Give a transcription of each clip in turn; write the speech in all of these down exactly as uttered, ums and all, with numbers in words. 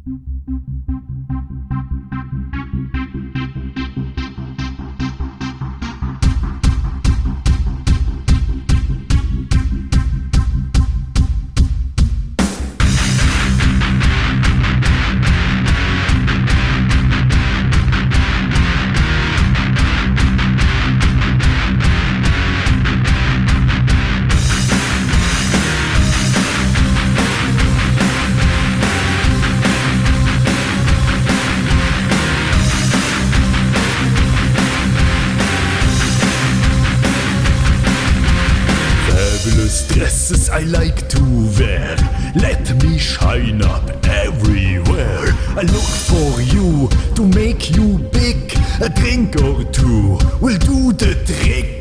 Dresses I like to wear, let me shine up everywhere. I look for you to make you big, a drink or two will do the trick.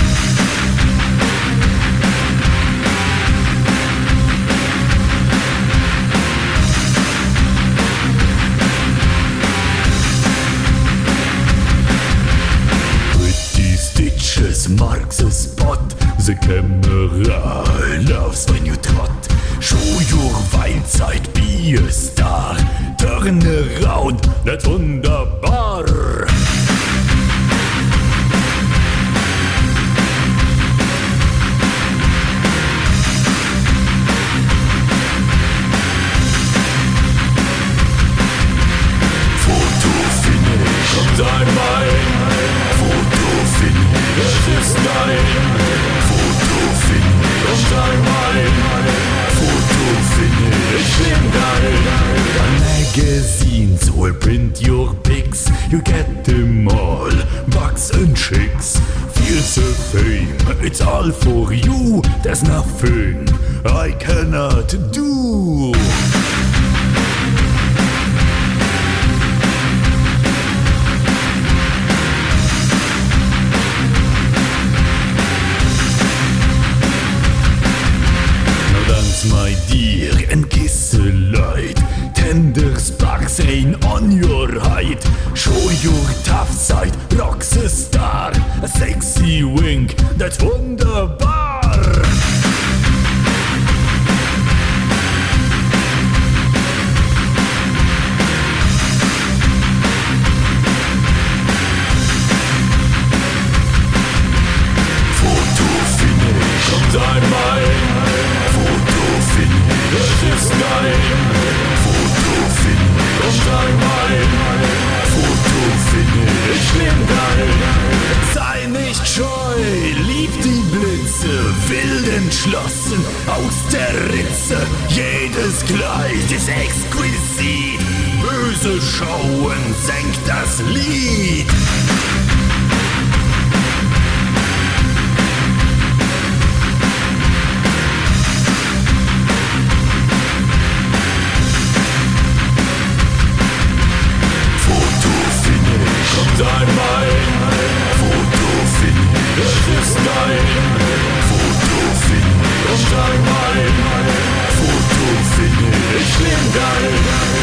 Pretty stitches marks a spot. The camera loves when you trot. Show your wild side, be a star. Turn around, that's wunderbar. Foto finish, kommt einmal. Foto finish, es ist dein. Kommt einmal, Foto finish, ich bin geil. Magazines will print your pics, you get them all, bucks and chicks. Feel the fame, it's all for you, there's nothing I cannot do. My dear, and kiss a light. Tender sparks rain on your hide. Show your tough side, rock's a star. A sexy wink, that's wunderbar. Foto finish, kommt einmal. Es ist geil, Foto finish, kommt einmal, Foto finish, ich bin geil. Sei nicht scheu, lieb die Blitze, wild entschlossen aus der Ritze. Jedes Kleid ist exquisit, böse Schauen senkt das Lied. Einmal, Foto finish, es ist geil. Foto finish, kommt einmal, Foto finish, ich bin geil.